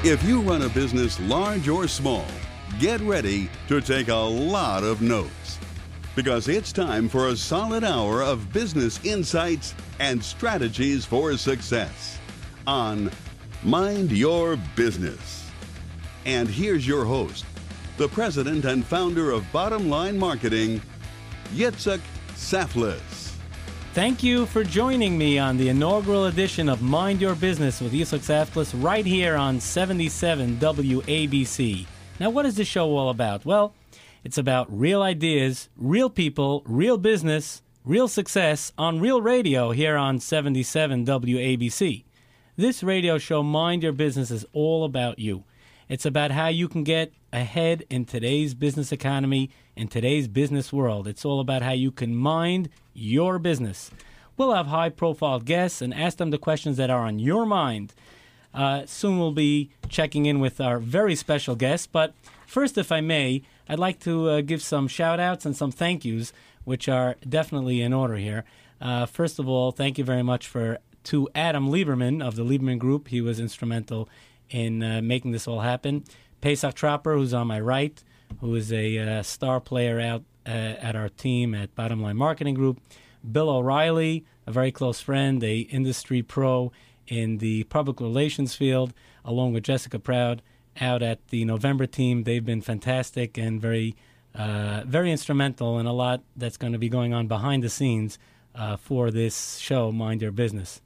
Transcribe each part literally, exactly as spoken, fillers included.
If you run a business large or small, get ready to take a lot of notes. Because it's time for a solid hour of business insights and strategies for success on Mind Your Business. And here's your host, the president and founder of Bottom Line Marketing, Yitzhak Saftlis. Thank you for joining me on the inaugural edition of Mind Your Business with Yitzhak Saftlis right here on seventy-seven W A B C. Now, what is this show all about? Well, it's about real ideas, real people, real business, real success on real radio here on seventy-seven W A B C. This radio show, Mind Your Business, is all about you. It's about how you can get ahead in today's business economy, in today's business world. It's all about how you can mind your business. We'll have high-profile guests and ask them the questions that are on your mind. Uh, soon we'll be checking in with our very special guests. But first, if I may, I'd like to uh, give some shout-outs and some thank yous, which are definitely in order here. Uh, first of all, thank you very much for to Adam Lieberman of the Lieberman Group. He was instrumental in uh, making this all happen. Pesach Tropper, who's on my right, who is a uh, star player out uh, at our team at Bottom Line Marketing Group. Bill O'Reilly, a very close friend, a industry pro in the public relations field, along with Jessica Proud, out at the November team. They've been fantastic and very, uh, very instrumental in a lot that's going to be going on behind the scenes uh, for this show, Mind Your Business.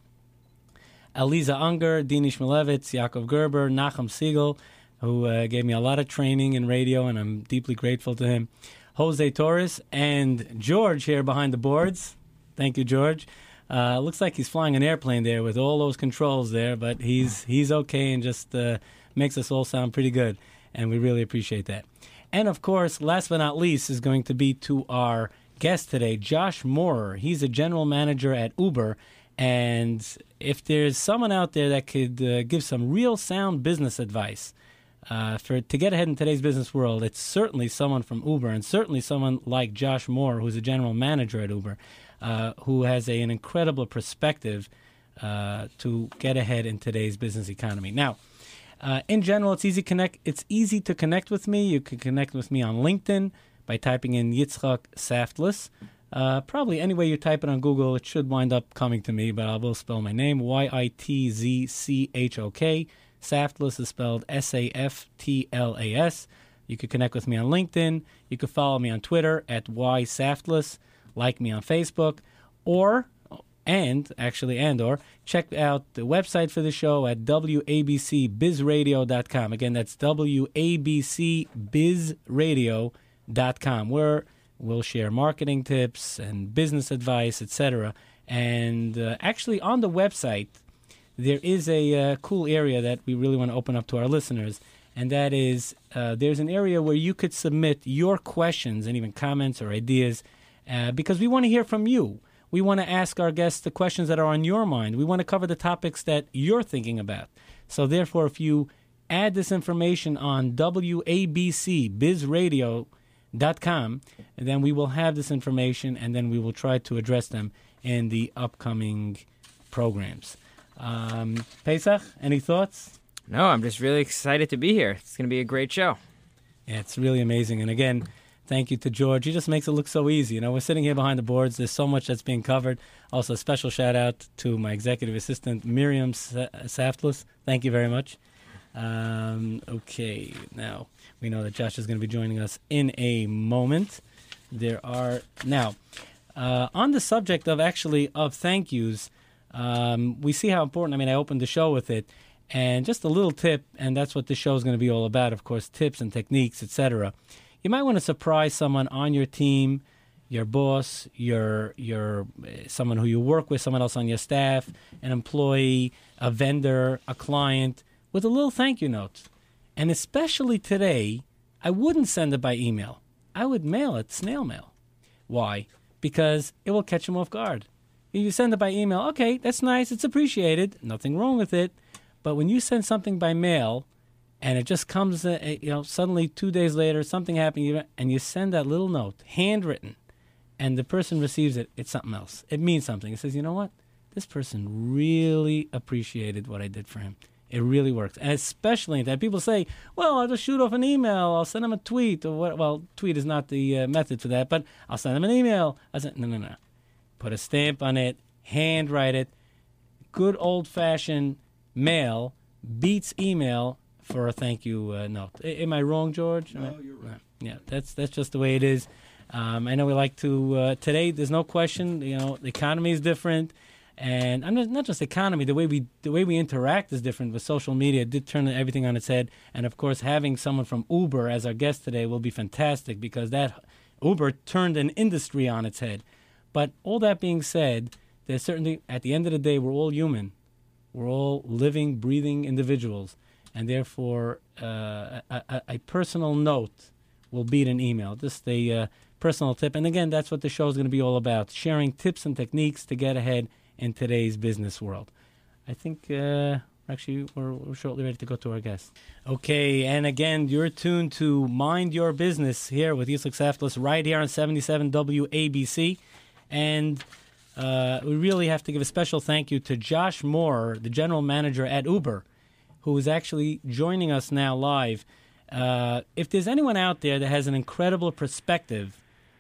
Eliza Unger, Dini Shmulevitz, Yaakov Gerber, Nachum Siegel, who uh, gave me a lot of training in radio, and I'm deeply grateful to him. Jose Torres and George here behind the boards. Thank you, George. Uh, looks like he's flying an airplane there with all those controls there, but he's he's okay and just uh, makes us all sound pretty good, and we really appreciate that. And, of course, last but not least is going to be to our guest today, Josh Moorer. He's a general manager at Uber, and if there's someone out there that could uh, give some real sound business advice uh, for to get ahead in today's business world, it's certainly someone from Uber, and certainly someone like Josh Moorer, who's a general manager at Uber, uh, who has a, an incredible perspective uh, to get ahead in today's business economy. Now, uh, in general, it's easy connect. It's easy to connect with me. You can connect with me on LinkedIn by typing in Yitzhak Saftlis. Uh, probably any way you type it on Google, it should wind up coming to me, but I will spell my name, Y I T Z C H O K. Saftlis is spelled S A F T L A S. You could connect with me on LinkedIn. You could follow me on Twitter at Y Saftlis, like me on Facebook, or, and, actually, and, or, check out the website for the show at W A B C biz radio dot com. Again, that's W A B C biz radio dot com, where we'll share marketing tips and business advice, et cetera. And uh, actually, on the website, there is a uh, cool area that we really want to open up to our listeners, and that is uh, there's an area where you could submit your questions and even comments or ideas, uh, because we want to hear from you. We want to ask our guests the questions that are on your mind. We want to cover the topics that you're thinking about. So therefore, if you add this information on W A B C biz radio dot com, and then we will have this information, and then we will try to address them in the upcoming programs. Um, Pesach, any thoughts? No, I'm just really excited to be here. It's going to be a great show. Yeah, it's really amazing. And again, thank you to George. He just makes it look so easy. You know, we're sitting here behind the boards. There's so much that's being covered. Also, a special shout out to my executive assistant, Miriam Saftlis. Thank you very much. Um, okay, now we know that Josh is going to be joining us in a moment. There are now uh, on the subject of actually of thank yous. Um, we see how important. I mean, I opened the show with it, and just a little tip, and that's what the show is going to be all about. Of course, tips and techniques, et cetera. You might want to surprise someone on your team, your boss, your your someone who you work with, someone else on your staff, an employee, a vendor, a client, with a little thank you note. And especially today, I wouldn't send it by email. I would mail it, snail mail. Why? Because it will catch them off guard. If you send it by email, okay, that's nice, it's appreciated, nothing wrong with it. But when you send something by mail, and it just comes, uh, you know, suddenly two days later, something happened, and you send that little note, handwritten, and the person receives it, it's something else. It means something. It says, you know what? This person really appreciated what I did for him. It really works, and especially that people say, "Well, I'll just shoot off an email. I'll send them a tweet." Or what? Well, tweet is not the uh, method for that, but I'll send them an email. I said, "No, no, no. Put a stamp on it, handwrite it. Good old-fashioned mail beats email for a thank you uh, note." A- am I wrong, George? No, you're right. Yeah, that's that's just the way it is. Um, I know we like to uh, today. There's no question. You know, the economy is different. And I'm not, not just economy. The way we the way we interact is different with social media. It did turn everything on its head. And of course, having someone from Uber as our guest today will be fantastic because that Uber turned an industry on its head. But all that being said, there's certainly at the end of the day, we're all human. We're all living, breathing individuals, and therefore, uh, a, a, a personal note will beat an email. Just a uh, personal tip. And again, that's what the show is going to be all about: sharing tips and techniques to get ahead in today's business world. I think uh, actually we're, we're shortly ready to go to our guest. Okay, and again, you're tuned to Mind Your Business here with Yitzhak Saftlis right here on seventy-seven W A B C. And uh, we really have to give a special thank you to Josh Moore, the general manager at Uber, who is actually joining us now live. Uh, if there's anyone out there that has an incredible perspective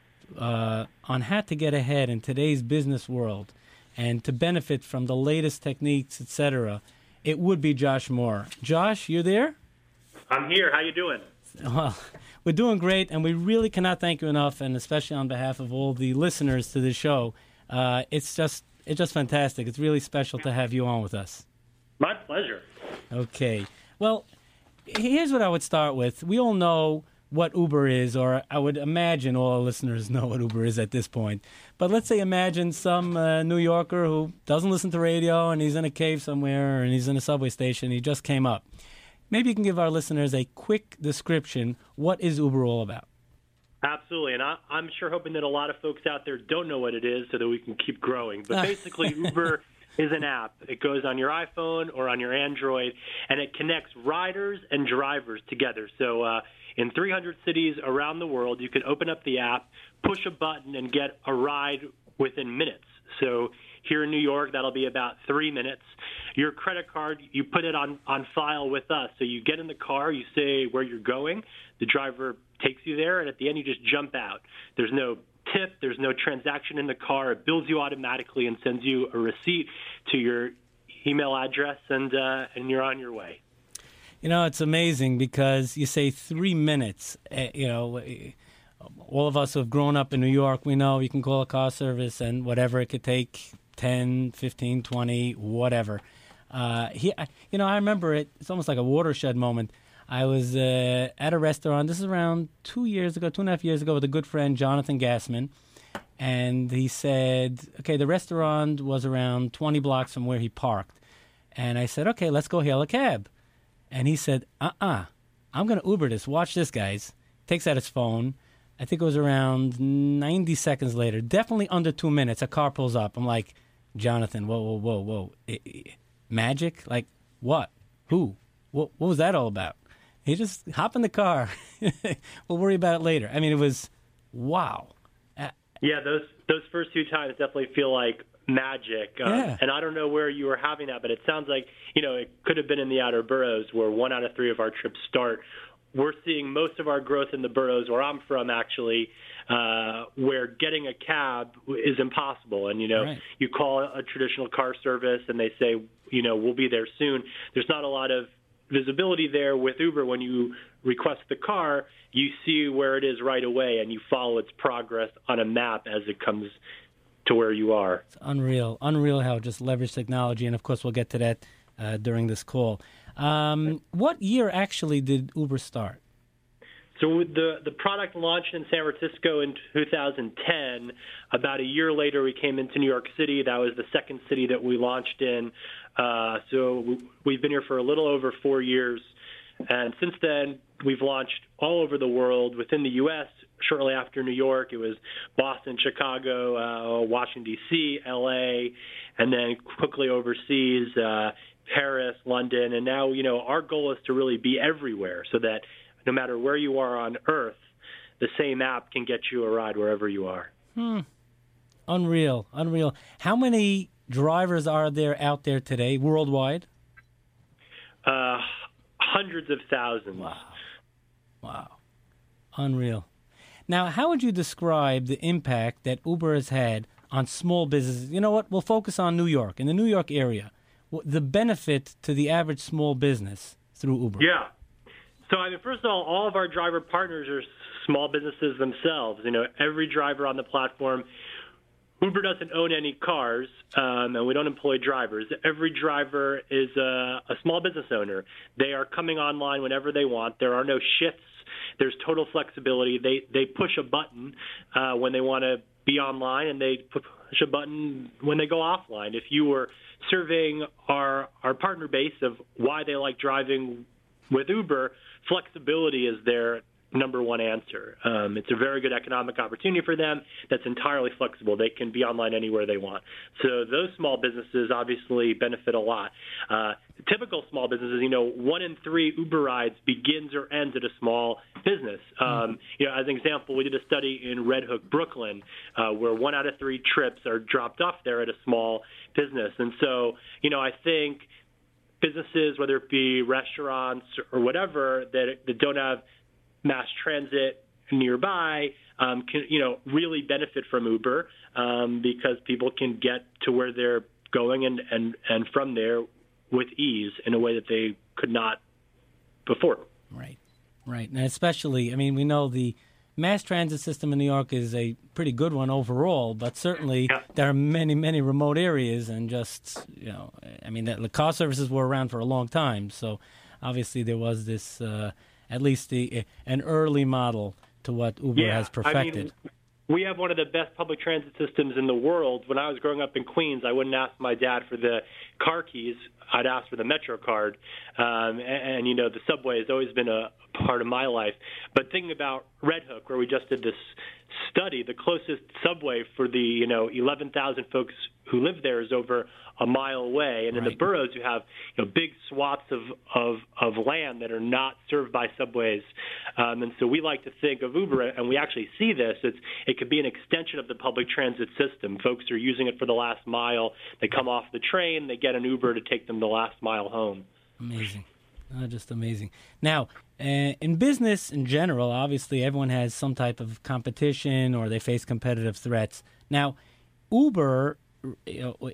uh, on how to get ahead in today's business world, and to benefit from the latest techniques, et cetera, it would be Josh Moore. Josh, you there? I'm here. How you doing? Well, we're doing great, and we really cannot thank you enough, and especially on behalf of all the listeners to the show. Uh, it's just it's just fantastic. It's really special to have you on with us. My pleasure. Okay. Well, here's what I would start with. We all know what Uber is, or I would imagine all our listeners know what Uber is at this point. But let's say imagine some uh, New Yorker who doesn't listen to radio and he's in a cave somewhere and he's in a subway station. He just came up. Maybe you can give our listeners a quick description. What is Uber all about? Absolutely, and I, I'm sure hoping that a lot of folks out there don't know what it is so that we can keep growing. But basically, Uber is an app. It goes on your iPhone or on your Android, and it connects riders and drivers together. So uh, in three hundred cities around the world, you can open up the app, push a button, and get a ride within minutes. So here in New York, that'll be about three minutes. Your credit card, you put it on, on file with us. So you get in the car, you say where you're going, the driver takes you there, and at the end you just jump out. There's no tip, there's no transaction in the car. It bills you automatically and sends you a receipt to your email address, and uh, and you're on your way. You know, it's amazing because you say three minutes. Uh, you know, all of us who have grown up in New York, we know you can call a car service and whatever, it could take ten, fifteen, twenty, whatever. Uh, he, you know, I remember it. It's almost like a watershed moment. I was uh, at a restaurant. This is around two years ago, two and a half years ago, with a good friend, Jonathan Gassman. And he said, okay, the restaurant was around twenty blocks from where he parked. And I said, okay, let's go hail a cab. And he said, uh-uh, I'm going to Uber this. Watch this, guys. Takes out his phone. I think it was around ninety seconds later, definitely under two minutes, a car pulls up. I'm like, Jonathan, whoa, whoa, whoa, whoa. It, it, magic? Like, what? Who? What, what was that all about? He just hop in the car. We'll worry about it later. I mean, it was, wow. Uh, yeah, those those first two times definitely feel like magic. Um, yeah. And I don't know where you were having that, but it sounds like, you know, it could have been in the outer boroughs where one out of three of our trips start. We're seeing most of our growth in the boroughs where I'm from, actually, uh, where getting a cab is impossible. And, you know, right. You call a traditional car service and they say, you know, we'll be there soon. There's not a lot of visibility there. With Uber. When you request the car, you see where it is right away and you follow its progress on a map as it comes to where you are. It's unreal. Unreal how it just leverage technology. And, of course, we'll get to that uh, during this call. Um, what year actually did Uber start? So the the product launched in San Francisco in two thousand ten. About a year later, we came into New York City. That was the second city that we launched in. Uh, so we've been here for a little over four years. And since then, we've launched all over the world. Within the U S, shortly after New York, it was Boston, Chicago, uh, Washington, D C, L A, and then quickly overseas, uh, Paris, London. And now, you know, our goal is to really be everywhere so that no matter where you are on Earth, the same app can get you a ride wherever you are. Hmm. Unreal. Unreal. How many drivers are there out there today worldwide? Uh, hundreds of thousands. Wow. Wow. Unreal. Now, how would you describe the impact that Uber has had on small businesses? You know what? We'll focus on New York, in the New York area. The benefit to the average small business through Uber. Yeah. So, I mean, first of all, all of our driver partners are small businesses themselves. You know, every driver on the platform, Uber doesn't own any cars, um, and we don't employ drivers. Every driver is a, a small business owner. They are coming online whenever they want. There are no shifts. There's total flexibility. They they push a button uh, when they want to be online, and they push a button when they go offline. If you were surveying our our partner base of why they like driving with Uber, flexibility is their number one answer. Um, it's a very good economic opportunity for them that's entirely flexible. They can be online anywhere they want. So those small businesses obviously benefit a lot. Uh, typical small businesses, you know, one in three Uber rides begins or ends at a small business. Um, you know, as an example, we did a study in Red Hook, Brooklyn, uh, where one out of three trips are dropped off there at a small business. And so, you know, I think businesses, whether it be restaurants or whatever, that, that don't have mass transit nearby, um, can, you know, really benefit from Uber um, because people can get to where they're going and, and, and from there with ease in a way that they could not before. Right, right. And especially, I mean, we know the mass transit system in New York is a pretty good one overall, but certainly yeah. there are many, many remote areas and just, you know, I mean, the, the car services were around for a long time. So obviously there was this... Uh, at least the an early model to what Uber yeah, has perfected. I mean, we have one of the best public transit systems in the world. When I was growing up in Queens, I wouldn't ask my dad for the car keys. I'd ask for the Metro card. Um, and, and, you know, the subway has always been a part of my life. But thinking about Red Hook, where we just did this study, the closest subway for the, you know, eleven thousand folks who live there is over a mile away. And in right. the boroughs, you have, you know, big swaths of, of, of land that are not served by subways. Um, and so we like to think of Uber, and we actually see this. It's, it could be an extension of the public transit system. Folks are using it for the last mile. They come off the train, they get an Uber to take them the last mile home. Amazing. Oh, just amazing. Now, uh, in business in general, obviously everyone has some type of competition or they face competitive threats. Now, Uber you know,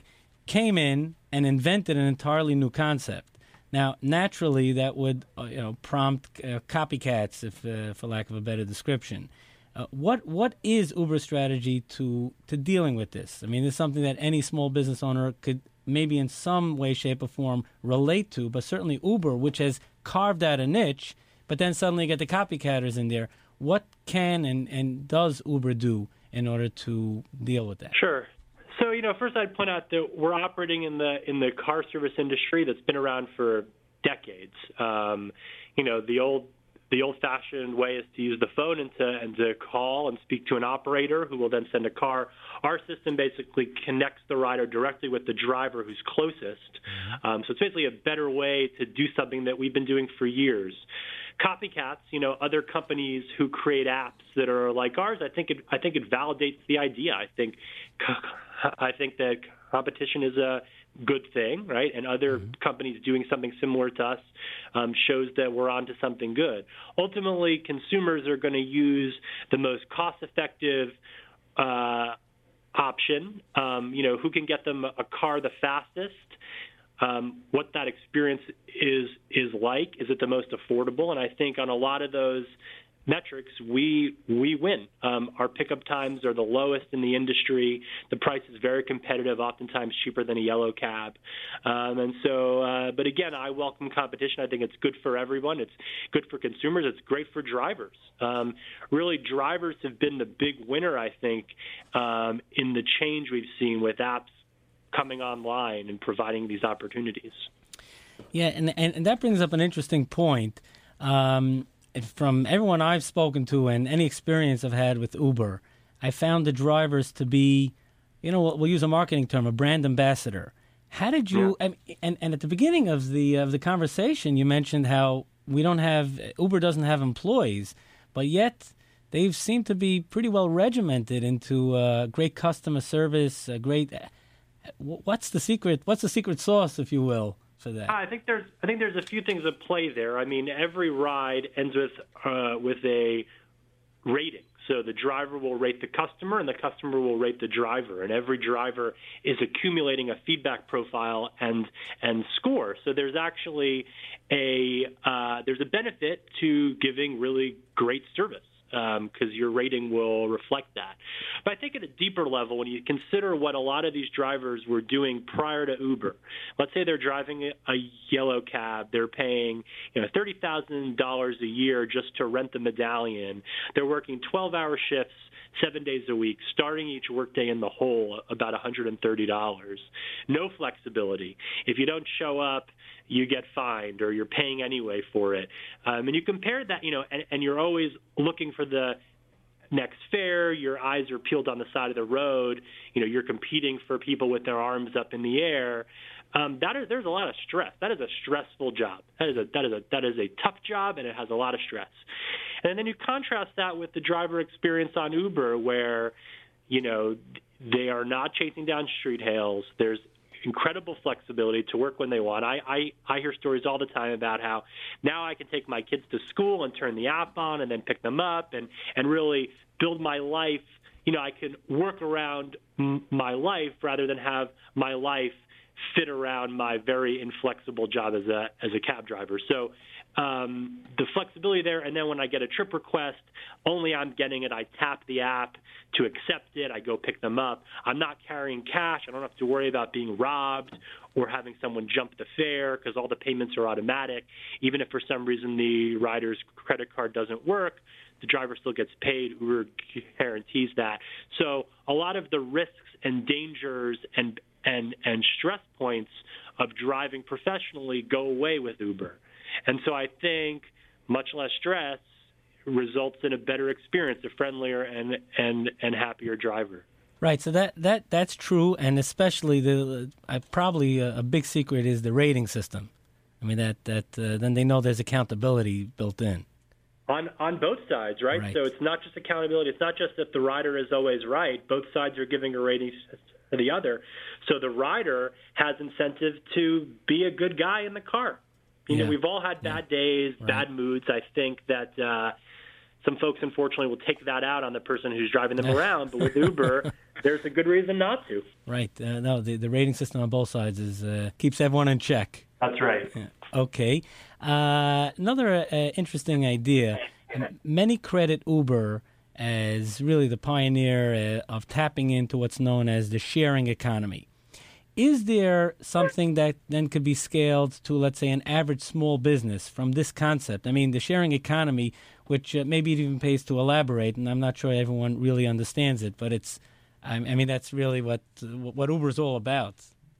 came in and invented an entirely new concept. Now, naturally, that would uh, you know prompt uh, copycats, if uh, for lack of a better description. Uh, what what is Uber's strategy to to dealing with this? I mean, it's something that any small business owner could maybe in some way, shape, or form relate to, but certainly Uber, which has carved out a niche, but then suddenly get the copycatters in there. What can and, and does Uber do in order to deal with that? Sure. So, you know, first I'd point out that we're operating in the in the car service industry that's been around for decades. Um, you know, the old the old-fashioned way is to use the phone and to and to call and speak to an operator who will then send a car. Our system basically connects the rider directly with the driver who's closest. Um, so it's basically a better way to do something that we've been doing for years. Copycats, you know, other companies who create apps that are like ours, I think it, I think it validates the idea. I think, I think that competition is a good thing, right? And other mm-hmm. companies doing something similar to us um, shows that we're onto something good. Ultimately, consumers are going to use the most cost-effective uh, option. Um, you know, who can get them a car the fastest? Um, what that experience is is like. Is it the most affordable? And I think on a lot of those metrics, we we win. Um, our pickup times are the lowest in the industry. The price is very competitive, oftentimes cheaper than a yellow cab. Um, and so, uh, but again, I welcome competition. I think it's good for everyone. It's good for consumers. It's great for drivers. Um, really, drivers have been the big winner, I think, um, in the change we've seen with apps coming online and providing these opportunities. Yeah, and and, and that brings up an interesting point. Um, from everyone I've spoken to and any experience I've had with Uber, I found the drivers to be, you know, we'll use a marketing term, a brand ambassador. How did you? Yeah. And and at the beginning of the of the conversation, you mentioned how we don't have Uber doesn't have employees, but yet they seem to be pretty well regimented into uh, great customer service, a great. What's the secret? What's the secret sauce, if you will, for that? I think there's I think there's a few things at play there. I mean, every ride ends with uh, with a rating. So the driver will rate the customer, and the customer will rate the driver. And every driver is accumulating a feedback profile and and score. So there's actually a uh, there's a benefit to giving really great service, because um, your rating will reflect that. But I think at a deeper level, when you consider what a lot of these drivers were doing prior to Uber, let's say they're driving a yellow cab, they're paying you know thirty thousand dollars a year just to rent the medallion. They're working twelve-hour shifts, seven days a week, starting each workday in the hole about one hundred thirty dollars. No flexibility. If you don't show up, you get fined, or you're paying anyway for it. Um, and you compare that, you know, and, and you're always looking for the next fare. Your eyes are peeled on the side of the road. You know, you're competing for people with their arms up in the air. Um, that is, there's a lot of stress. That is a stressful job. That is a that is a that is a tough job, and it has a lot of stress. And then you contrast that with the driver experience on Uber, where, you know, they are not chasing down street hails. There's incredible flexibility to work when they want. I, I, I hear stories all the time about how now I can take my kids to school and turn the app on and then pick them up and, and really build my life. You know, I can work around m- my life rather than have my life fit around my very inflexible job as a as a cab driver. So um, the flexibility there, and then when I get a trip request, only I'm getting it. I tap the app to accept it. I go pick them up. I'm not carrying cash. I don't have to worry about being robbed or having someone jump the fare because all the payments are automatic. Even if for some reason the rider's credit card doesn't work, the driver still gets paid. Uber guarantees that. So a lot of the risks and dangers and and and stress points of driving professionally go away with Uber. And so I think much less stress results in a better experience, a friendlier and and, and happier driver. Right, so that, that that's true, and especially the uh, probably a, a big secret is the rating system. I mean, that that uh, then they know there's accountability built in. On on both sides, right? right? So it's not just accountability. It's not just that the rider is always right. Both sides are giving a rating to the other. So the rider has incentive to be a good guy in the car. You yeah. know, we've all had bad yeah. days, right. bad moods. I think that uh, some folks, unfortunately, will take that out on the person who's driving them around. But with Uber, there's a good reason not to. Right. Uh, no, the, the rating system on both sides is uh, keeps everyone in check. That's right. Yeah. Okay. Uh, another uh, interesting idea. Many credit Uber as really the pioneer uh, of tapping into what's known as the sharing economy. Is there something that then could be scaled to, let's say, an average small business from this concept? I mean, the sharing economy, which uh, maybe it even pays to elaborate, and I'm not sure everyone really understands it, but it's, I mean, that's really what what Uber is all about.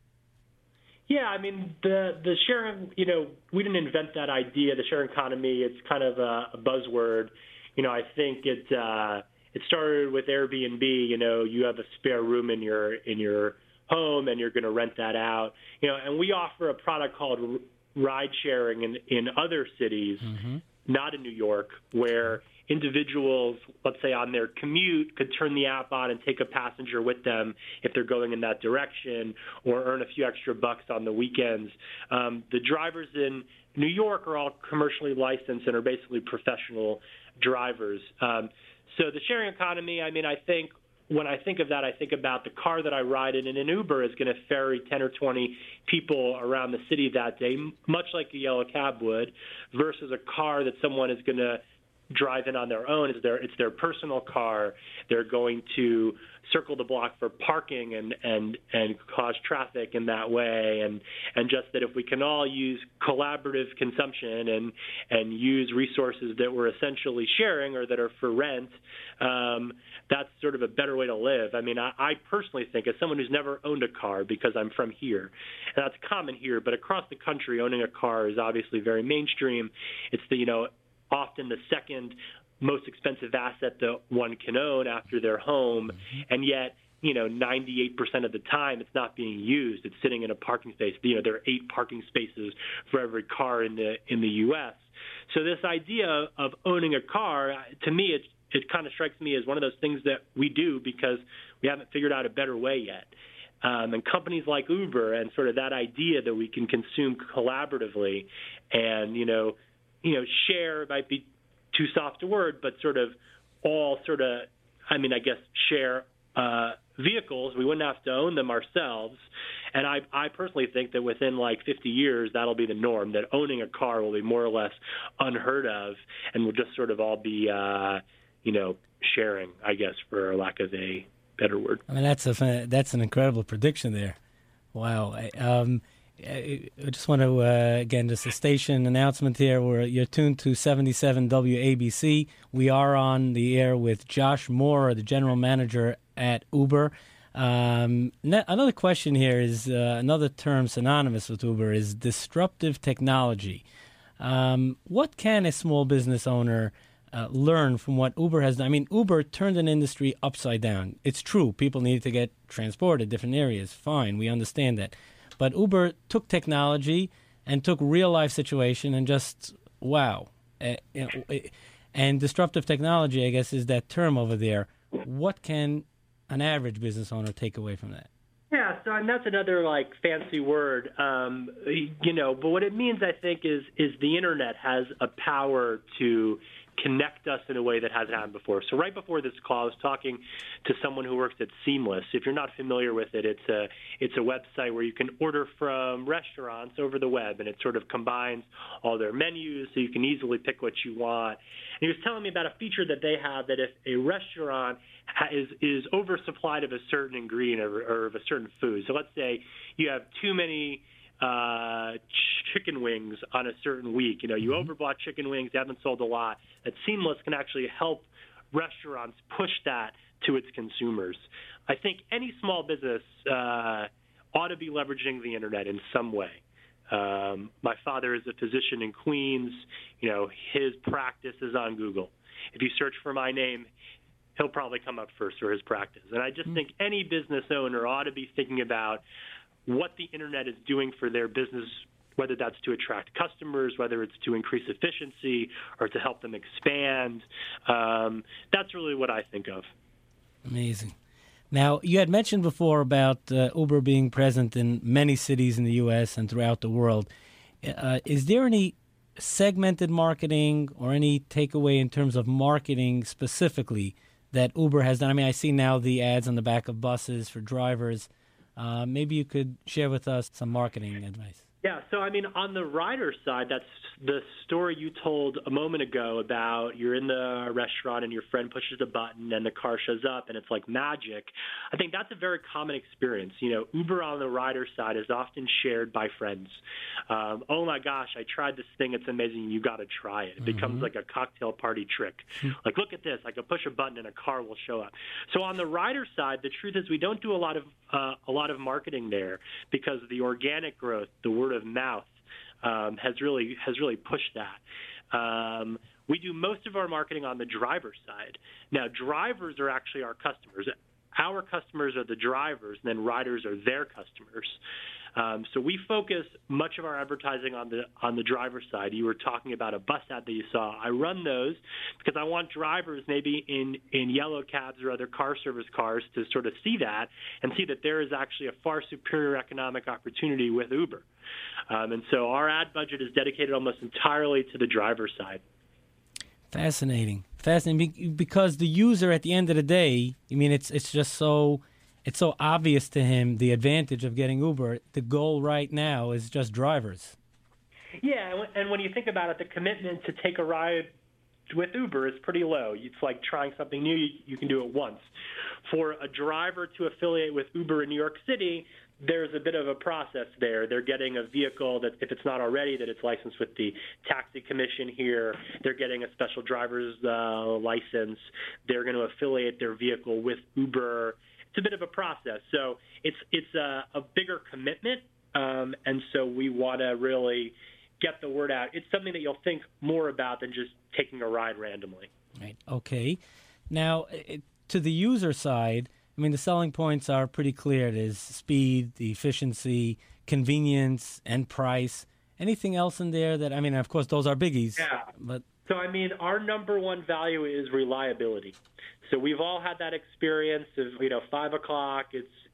Yeah, I mean, the the sharing, you know, we didn't invent that idea, the sharing economy. It's kind of a, a buzzword. You know, I think it uh, it started with Airbnb. You know, you have a spare room in your in your home and you're going to rent that out. You know, and we offer a product called ride sharing in, in other cities, mm-hmm. not in New York, where individuals, let's say on their commute, could turn the app on and take a passenger with them if they're going in that direction, or earn a few extra bucks on the weekends. Um, the drivers in New York are all commercially licensed and are basically professional drivers. Um, so the sharing economy, I mean, I think when I think of that, I think about the car that I ride in, and an Uber is going to ferry ten or twenty people around the city that day, much like a yellow cab would, versus a car that someone is going to drive in on their own. It's their, it's their personal car. They're going to circle the block for parking and, and, and cause traffic in that way. And, and just that if we can all use collaborative consumption and, and use resources that we're essentially sharing or that are for rent, um, that's sort of a better way to live. I mean, I, I personally think, as someone who's never owned a car because I'm from here, and that's common here, but across the country, owning a car is obviously very mainstream. It's the, you know, often the second most expensive asset that one can own after their home, and yet, you know, ninety-eight percent of the time it's not being used. It's sitting in a parking space. You know, there are eight parking spaces for every car in the in the U S So this idea of owning a car, to me, it it kind of strikes me as one of those things that we do because we haven't figured out a better way yet. Um, and companies like Uber and sort of that idea that we can consume collaboratively and, you know, you know, share might be too soft a word, but sort of all sort of, I mean, I guess share uh, vehicles. We wouldn't have to own them ourselves. And I, I personally think that within like fifty years, that'll be the norm, that owning a car will be more or less unheard of and we'll just sort of all be, uh, you know, sharing, I guess, for lack of a better word. I mean, that's a that's an incredible prediction there. Wow. Um, I just want to, uh, again, just a station announcement here. Where you're tuned to seventy-seven W A B C. We are on the air with Josh Moore, the general manager at Uber. Um, another question here is, uh, another term synonymous with Uber is disruptive technology. Um, what can a small business owner uh, learn from what Uber has done? I mean, Uber turned an industry upside down. It's true. People need to get transported different areas. Fine. We understand that. But Uber took technology and took real-life situation and just, wow. Uh, you know, and disruptive technology, I guess, is that term over there. What can an average business owner take away from that? Yeah, so and that's another like fancy word, um, you know. But what it means, I think, is is the internet has a power to connect us in a way that hasn't happened before. So right before this call, I was talking to someone who works at Seamless. If you're not familiar with it, it's a it's a website where you can order from restaurants over the web, and it sort of combines all their menus so you can easily pick what you want. And he was telling me about a feature that they have that if a restaurant is is oversupplied of a certain ingredient or, or of a certain food. So let's say you have too many uh, chicken wings on a certain week. You know, you Mm-hmm. overbought chicken wings, you haven't sold a lot. That Seamless can actually help restaurants push that to its consumers. I think any small business uh, ought to be leveraging the internet in some way. Um, my father is a physician in Queens. You know, his practice is on Google. If you search for my name, he'll probably come up first for his practice. And I just think any business owner ought to be thinking about what the internet is doing for their business, whether that's to attract customers, whether it's to increase efficiency or to help them expand. Um, that's really what I think of. Amazing. Now, you had mentioned before about uh, Uber being present in many cities in the U S and throughout the world. Uh, is there any segmented marketing or any takeaway in terms of marketing specifically that Uber has done? I mean, I see now the ads on the back of buses for drivers. Uh, maybe you could share with us some marketing advice. Yeah, so I mean, on the rider side, that's the story you told a moment ago about you're in the restaurant and your friend pushes a button and the car shows up and it's like magic. I think that's a very common experience. You know, Uber on the rider side is often shared by friends. Um, oh my gosh, I tried this thing. It's amazing. You got to try it. It mm-hmm. becomes like a cocktail party trick. Like, look at this. I can push a button and a car will show up. So on the rider side, the truth is we don't do a lot of uh, a lot of marketing there because of the organic growth, the word of mouth um, has really has really pushed that. Um, we do most of our marketing on the driver side. Now, drivers are actually our customers. Our customers are the drivers, and then riders are their customers. Um, so we focus much of our advertising on the on the driver side. You were talking about a bus ad that you saw. I run those because I want drivers maybe in, in yellow cabs or other car service cars to sort of see that and see that there is actually a far superior economic opportunity with Uber. Um, and so our ad budget is dedicated almost entirely to the driver side. Fascinating. Fascinating because the user at the end of the day, I mean, it's it's just so... It's so obvious to him the advantage of getting Uber. The goal right now is just drivers. Yeah, and when you think about it, the commitment to take a ride with Uber is pretty low. It's like trying something new. You can do it once. For a driver to affiliate with Uber in New York City, there's a bit of a process there. They're getting a vehicle that, if it's not already, that it's licensed with the taxi commission here. They're getting a special driver's uh, license. They're going to affiliate their vehicle with Uber. It's a bit of a process. So it's it's a, a bigger commitment, um, and so we want to really get the word out. It's something that you'll think more about than just taking a ride randomly. Right. Okay. Now, it, to the user side, I mean, the selling points are pretty clear. It is speed, the efficiency, convenience, and price. Anything else in there that, I mean, of course, those are biggies. Yeah. But So, I mean, our number one value is reliability. So we've all had that experience of, you know, five o'clock, it's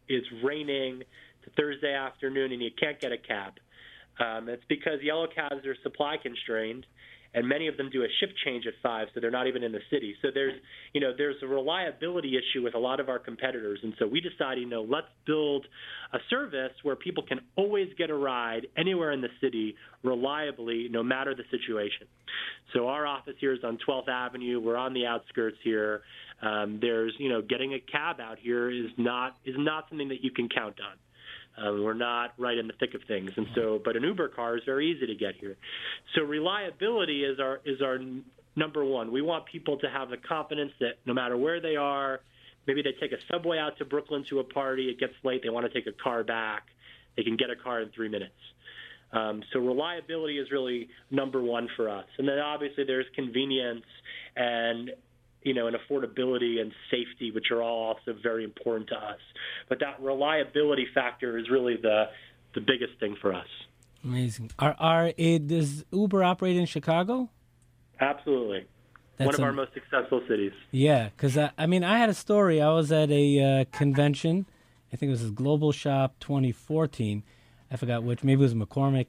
it's raining, it's a Thursday afternoon, and you can't get a cab. Um, it's because yellow cabs are supply constrained, and many of them do a shift change at five, so they're not even in the city. So there's, you know, there's a reliability issue with a lot of our competitors, and so we decided, you know, let's build a service where people can always get a ride anywhere in the city reliably, no matter the situation. So our office here is on twelfth Avenue. We're on the outskirts here. Um, there's, you know, getting a cab out here is not is not something that you can count on. Um, we're not right in the thick of things, and so. But an Uber car is very easy to get here. So reliability is our is our n- number one. We want people to have the confidence that no matter where they are, maybe they take a subway out to Brooklyn to a party, it gets late, they want to take a car back, they can get a car in three minutes. Um, so reliability is really number one for us, and then obviously there's convenience and, you know, and affordability and safety, which are all also very important to us. But that reliability factor is really the the biggest thing for us. Amazing. Are are it, does Uber operate in Chicago? Absolutely. That's One of a, our most successful cities. Yeah, because I, I mean, I had a story. I was at a uh, convention. I think it was Global Shop twenty fourteen. I forgot which. Maybe it was McCormick.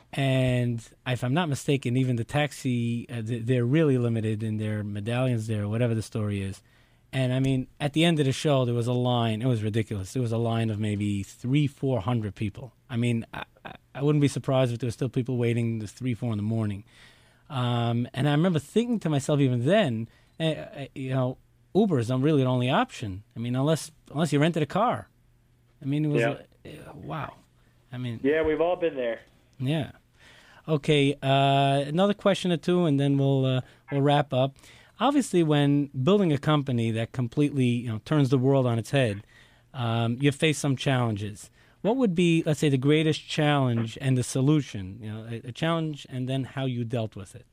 And if I'm not mistaken, even the taxi, uh, they're really limited in their medallions there, whatever the story is. And, I mean, at the end of the show, there was a line. It was ridiculous. There was a line of maybe three, four hundred people. I mean, I, I wouldn't be surprised if there were still people waiting this three, four in the morning. Um, and I remember thinking to myself even then, uh, you know, Uber is really the only option. I mean, unless unless you rented a car. I mean, it was, yeah. uh, wow. I mean, yeah, we've all been there. Yeah. Okay. Uh, another question or two, and then we'll uh, we'll wrap up. Obviously, when building a company that completely, you know, turns the world on its head, um, you face some challenges. What would be, let's say, the greatest challenge and the solution? You know, a, a challenge, and then how you dealt with it.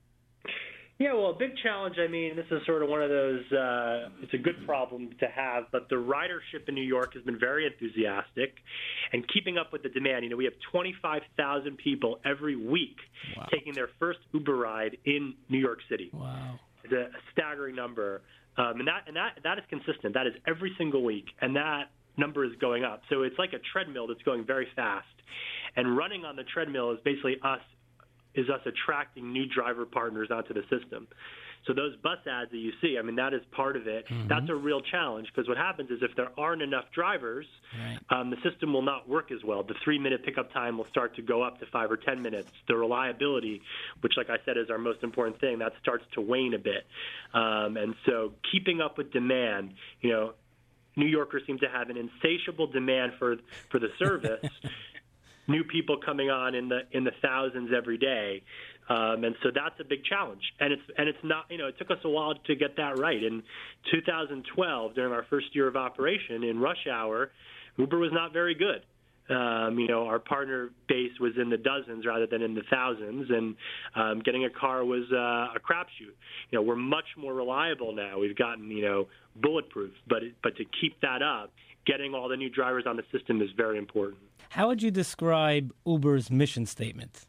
Yeah, well, a big challenge, I mean, this is sort of one of those, uh, it's a good problem to have, but the ridership in New York has been very enthusiastic and keeping up with the demand. You know, we have twenty-five thousand people every week wow. taking their first Uber ride in New York City. Wow. It's a staggering number. Um, and that and that that is consistent. That is every single week, and that number is going up. So it's like a treadmill that's going very fast. And running on the treadmill is basically us is us attracting new driver partners onto the system. So those bus ads that you see, I mean, that is part of it. Mm-hmm. That's a real challenge because what happens is if there aren't enough drivers, right. um, the system will not work as well. The three-minute pickup time will start to go up to five or ten minutes. The reliability, which, like I said, is our most important thing, that starts to wane a bit. Um, and so keeping up with demand, you know, New Yorkers seem to have an insatiable demand for for the service. New people coming on in the in the thousands every day, um, and so that's a big challenge. And it's and it's not you know it took us a while to get that right. In two thousand twelve, during our first year of operation in rush hour, Uber was not very good. Um, you know, our partner base was in the dozens rather than in the thousands, and um, getting a car was uh, a crapshoot. You know, we're much more reliable now. We've gotten you know bulletproof, but but to keep that up, getting all the new drivers on the system is very important. How would you describe Uber's mission statement?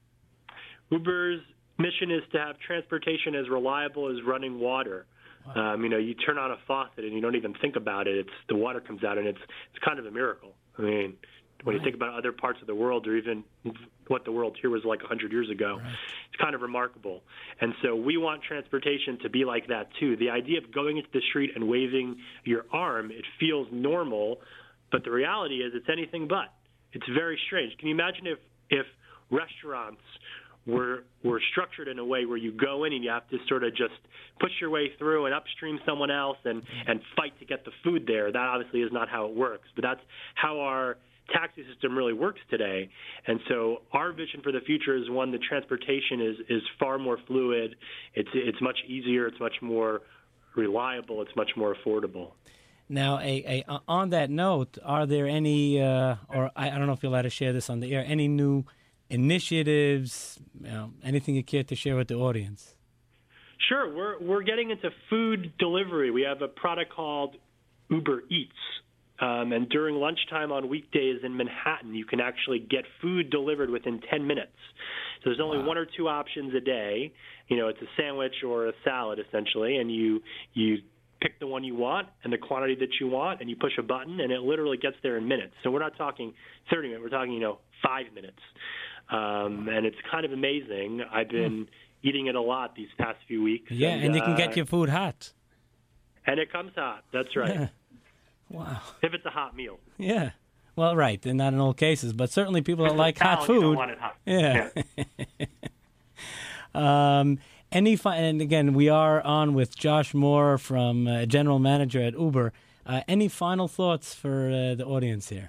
Uber's mission is to have transportation as reliable as running water. Wow. Um, you know, you turn on a faucet and you don't even think about it. It's the water comes out, and it's it's kind of a miracle. I mean, when right. you think about other parts of the world, or even what the world here was like one hundred years ago, right. it's kind of remarkable. And so we want transportation to be like that too. The idea of going into the street and waving your arm, it feels normal, but the reality is it's anything but. It's very strange. Can you imagine if, if restaurants were were structured in a way where you go in and you have to sort of just push your way through and upstream someone else and, and fight to get the food there? That obviously is not how it works, but that's how our taxi system really works today. And so our vision for the future is one that transportation is, is far more fluid. It's it's much easier. It's much more reliable. It's much more affordable. Now, a, a, on that note, are there any, uh, or I, I don't know if you're allowed to share this on the air, any new initiatives, you know, anything you care to share with the audience? Sure. We're we're getting into food delivery. We have a product called Uber Eats. Um, and during lunchtime on weekdays in Manhattan, you can actually get food delivered within ten minutes. So there's only wow. one or two options a day. You know, it's a sandwich or a salad, essentially, and you you pick the one you want and the quantity that you want, and you push a button, and it literally gets there in minutes. So we're not talking thirty minutes. We're talking, you know, five minutes. Um, and it's kind of amazing. I've been mm. eating it a lot these past few weeks. Yeah, and, and you can uh, get your food hot. And it comes hot. That's right. Wow. If it's a hot meal. Yeah. Well, right, and not in all cases, but certainly people that like hot food. You don't want it hot. Yeah. yeah. um, any fi- and again, we are on with Josh Moore, from uh, General Manager at Uber. Uh, any final thoughts for uh, the audience here?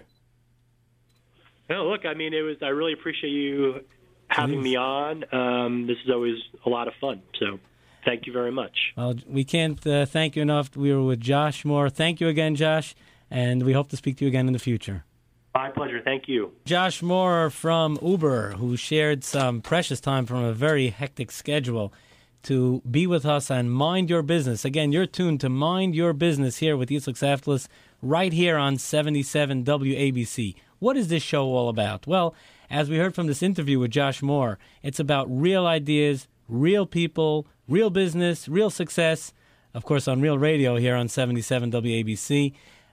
No, look, I mean, it was. I really appreciate you having Please. me on. Um, this is always a lot of fun. So, thank you very much. Well, we can't uh, thank you enough. We were with Josh Moore. Thank you again, Josh, and we hope to speak to you again in the future. My pleasure. Thank you. Josh Moore from Uber, who shared some precious time from a very hectic schedule to be with us on Mind Your Business. Again, you're tuned to Mind Your Business here with Yitzhak Saflis, right here on seventy-seven W A B C. What is this show all about? Well, as we heard from this interview with Josh Moore, it's about real ideas, real people, real business, real success, of course, on Real Radio here on seventy-seven W A B C.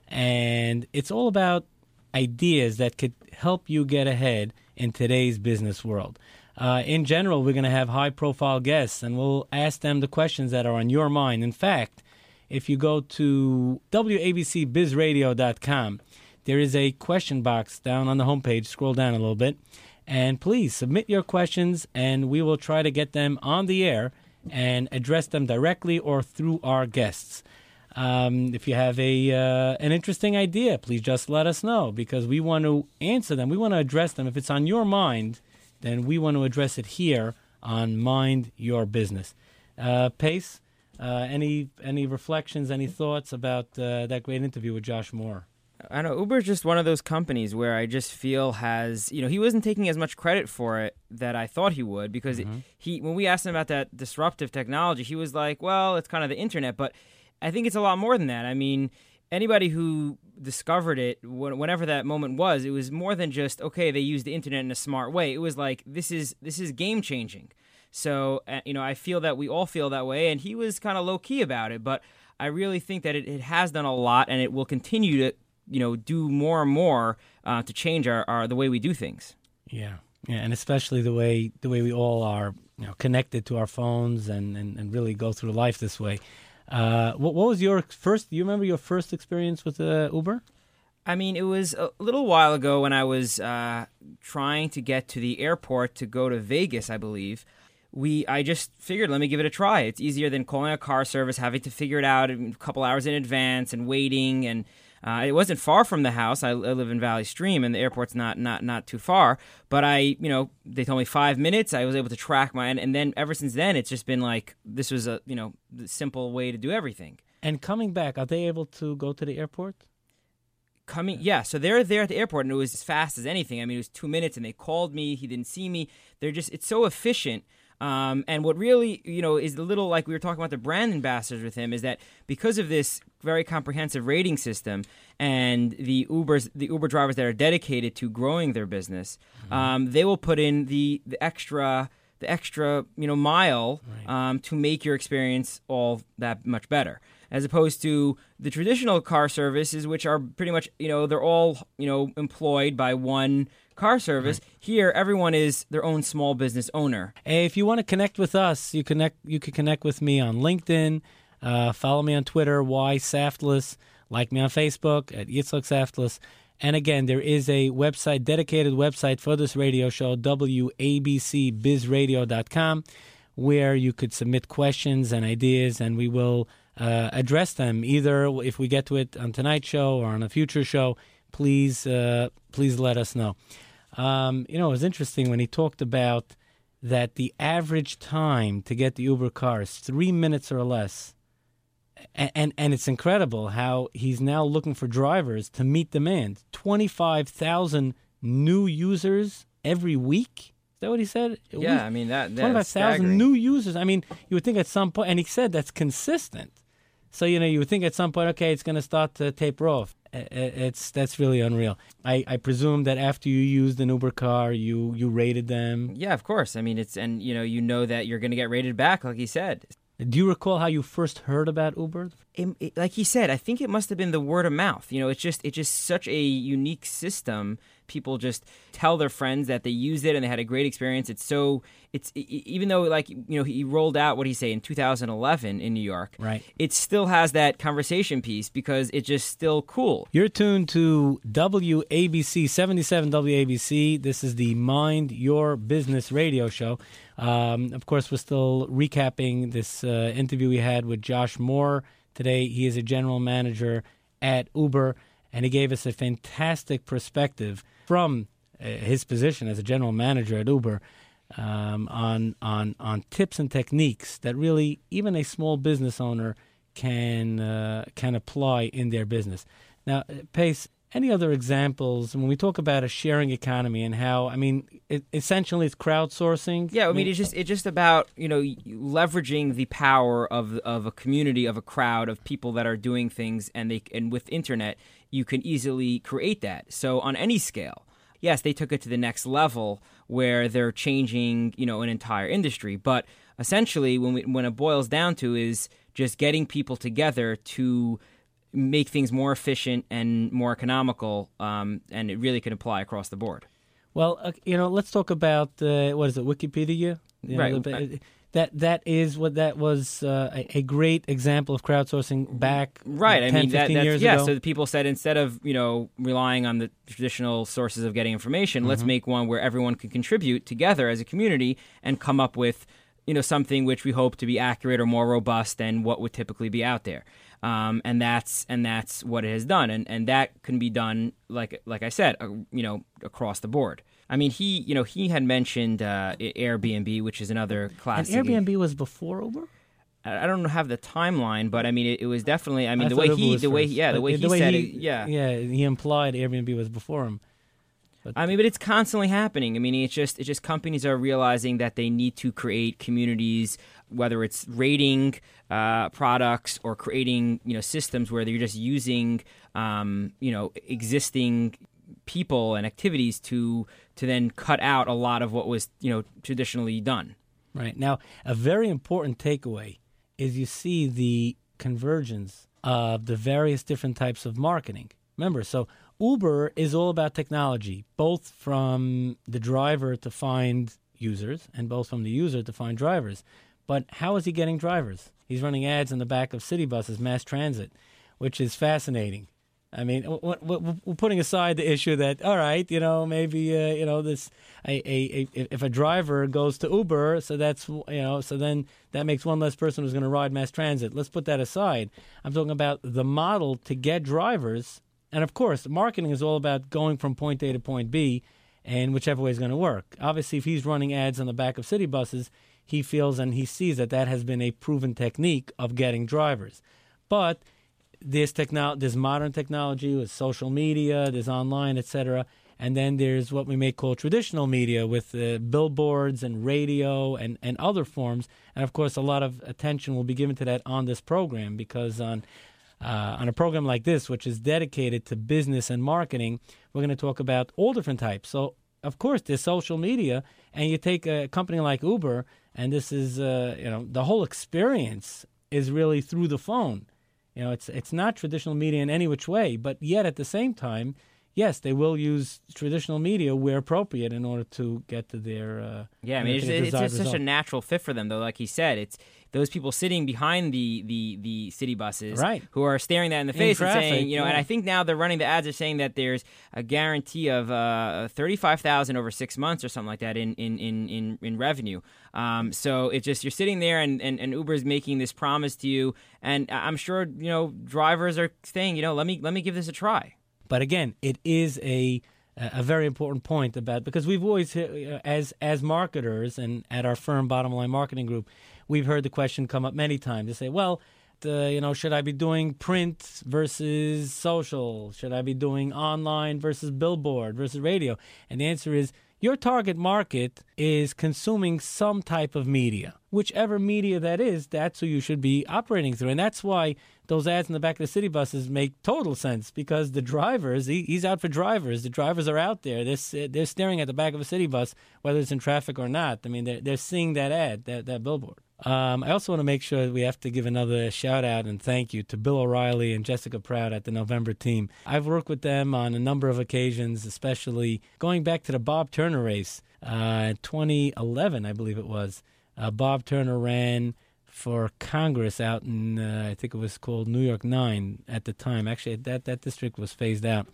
And it's all about ideas that could help you get ahead in today's business world. Uh, in general, we're going to have high-profile guests, and we'll ask them the questions that are on your mind. In fact, if you go to W A B C biz radio dot com, there is a question box down on the homepage. Scroll down a little bit, and please submit your questions, and we will try to get them on the air and address them directly or through our guests. Um, if you have a uh, an interesting idea, please just let us know, because we want to answer them. We want to address them. If it's on your mind, then we want to address it here on Mind Your Business. Uh, Pace, uh, any any reflections, any thoughts about uh, that great interview with Josh Moore? I know Uber is just one of those companies where I just feel has, you know, he wasn't taking as much credit for it that I thought he would, because mm-hmm. he, when we asked him about that disruptive technology, he was like, well, it's kind of the internet, but I think it's a lot more than that. I mean, anybody who discovered it, whenever that moment was, it was more than just, okay, they used the internet in a smart way. It was like, this is this is game changing. So, uh, you know, I feel that we all feel that way, and he was kind of low key about it, but I really think that it, it has done a lot, and it will continue to, you know, do more and more uh, to change our, our the way we do things. Yeah, yeah, and especially the way the way we all are, you know, connected to our phones and, and, and really go through life this way. Uh, what, what was your first? Do you remember your first experience with uh, Uber? I mean, it was a little while ago when I was uh, trying to get to the airport to go to Vegas, I believe. We, I just figured, let me give it a try. It's easier than calling a car service, having to figure it out a couple hours in advance and waiting. And uh, it wasn't far from the house. I, I live in Valley Stream, and the airport's not, not, not too far. But I, you know, they told me five minutes. I was able to track my, and, and then ever since then, it's just been like, this was a, you know, the simple way to do everything. And coming back, are they able to go to the airport? Coming, yeah. So they're there at the airport, and it was as fast as anything. I mean, it was two minutes, and they called me. He didn't see me. They're just, it's so efficient. Um, and what really, you know, is a little like we were talking about the brand ambassadors with him, is that because of this very comprehensive rating system and the Ubers, the Uber drivers that are dedicated to growing their business, mm-hmm. um, they will put in the, the extra, the extra, you know, mile right. um, to make your experience all that much better. As opposed to the traditional car services, which are pretty much, you know, they're all, you know, employed by one car service. Right. Here, everyone is their own small business owner. Hey, if you want to connect with us, you connect. You can connect with me on LinkedIn. Uh, follow me on Twitter, Y Saftless. Like me on Facebook at Yitzhak Saftless. And again, there is a website, dedicated website for this radio show, W A B C biz radio dot com, where you could submit questions and ideas, and we will uh, address them either if we get to it on tonight's show or on a future show. Please, uh, please let us know. Um, you know, it was interesting when he talked about that the average time to get the Uber car is three minutes or less. And, and and it's incredible how he's now looking for drivers to meet demand. twenty-five thousand new users every week. Is that what he said? Yeah, week? I mean, that, that's twenty-five thousand new users. I mean, you would think at some point, and he said that's consistent. So, you know, you would think at some point, okay, it's going to start to taper off. It's That's really unreal. I, I presume that after you used an Uber car, you, you rated them. Yeah, of course. I mean, it's, and, you know, you know that you're going to get rated back, like he said. Do you recall how you first heard about Uber? It, it, like he said, I think it must have been the word of mouth. You know, it's just it's just such a unique system. People just tell their friends that they used it and they had a great experience. It's so it's it, even though like you know he rolled out what he say in two thousand eleven in New York. Right. It still has that conversation piece because it's just still cool. You're tuned to W A B C seventy-seven W A B C. This is the Mind Your Business radio show. Um, of course, we're still recapping this uh, interview we had with Josh Moore. Today, he is a general manager at Uber, and he gave us a fantastic perspective from uh, his position as a general manager at Uber um, on on on tips and techniques that really even a small business owner can uh, can apply in their business. Now, Pace, any other examples when we talk about a sharing economy and how, I mean, it, essentially it's crowdsourcing? Yeah, I mean, it's just it's just about, you know, leveraging the power of of a community, of a crowd, of people that are doing things, and they and with internet, you can easily create that. So on any scale, yes, they took it to the next level where they're changing, you know, an entire industry. But essentially, when we, when it boils down to is just getting people together to make things more efficient and more economical, um, and it really can apply across the board. Well, uh, you know, let's talk about, uh, what is it, Wikipedia? You know, right. The, that that is what that was uh, a, a great example of crowdsourcing back right. ten, I mean, that, fifteen that's, years yeah, ago. so the people said instead of, you know, relying on the traditional sources of getting information, mm-hmm. let's make one where everyone can contribute together as a community and come up with, you know, something which we hope to be accurate or more robust than what would typically be out there. Um, and that's and that's what it has done, and and that can be done like like I said, uh, you know, across the board. I mean, he you know he had mentioned uh, Airbnb, which is another classic. And Airbnb was before Uber? I, I don't have the timeline, but I mean, it, it was definitely. I mean, I the way Uber he was the way first. yeah the But way the he way said he, it yeah yeah he implied Airbnb was before him. But, I mean, but it's constantly happening. I mean, it's just it's just companies are realizing that they need to create communities, whether it's rating uh, products or creating, you know, systems where they're just using, um, you know, existing people and activities to to then cut out a lot of what was, you know, traditionally done. Right. Now, a very important takeaway is you see the convergence of the various different types of marketing. Remember, so Uber is all about technology, both from the driver to find users and both from the user to find drivers. But how is he getting drivers? He's running ads in the back of city buses, mass transit, which is fascinating. I mean, we're putting aside the issue that, all right, you know, maybe, uh, you know, this, a, a, a, if a driver goes to Uber, so that's, you know, so then that makes one less person who's going to ride mass transit. Let's put that aside. I'm talking about the model to get drivers. And, of course, marketing is all about going from point A to point B, and whichever way is going to work. Obviously, if he's running ads on the back of city buses, he feels and he sees that that has been a proven technique of getting drivers. But there's, techno- there's modern technology with social media, there's online, et cetera, and then there's what we may call traditional media with uh, billboards and radio and, and other forms. And, of course, a lot of attention will be given to that on this program because on Uh, on a program like this, which is dedicated to business and marketing, we're going to talk about all different types. So, of course, there's social media, and you take a company like Uber, and this is, uh, you know, the whole experience is really through the phone. You know, it's it's not traditional media in any which way, but yet at the same time, yes, they will use traditional media where appropriate in order to get to their uh, yeah. I mean, it's, it's just such a natural fit for them, though. Like he said, it's those people sitting behind the, the, the city buses, right, who are staring that in the in face traffic, and saying, you know, yeah. and I think now they're running the ads are saying that there's a guarantee of uh, thirty-five thousand over six months or something like that in in in in, in revenue. Um, so it's just you're sitting there and, and, and Uber's making this promise to you, and I'm sure you know drivers are saying, you know, let me let me give this a try. But again, it is a a very important point about because we've always, as as marketers and at our firm, Bottom Line Marketing Group, we've heard the question come up many times. They say, well, the, you know, should I be doing print versus social? Should I be doing online versus billboard versus radio? And the answer is your target market is consuming some type of media. Whichever media that is, that's who you should be operating through. And that's why those ads in the back of the city buses make total sense because the drivers, he, he's out for drivers. The drivers are out there. They're, they're staring at the back of a city bus, whether it's in traffic or not. I mean, they're, they're seeing that ad, that, that billboard. Um, I also want to make sure that we have to give another shout out and thank you to Bill O'Reilly and Jessica Proud at the November team. I've worked with them on a number of occasions, especially going back to the Bob Turner race, uh, twenty eleven, I believe it was. Uh, Bob Turner ran for Congress out in, uh, I think it was called New York nine at the time. Actually, that, that district was phased out.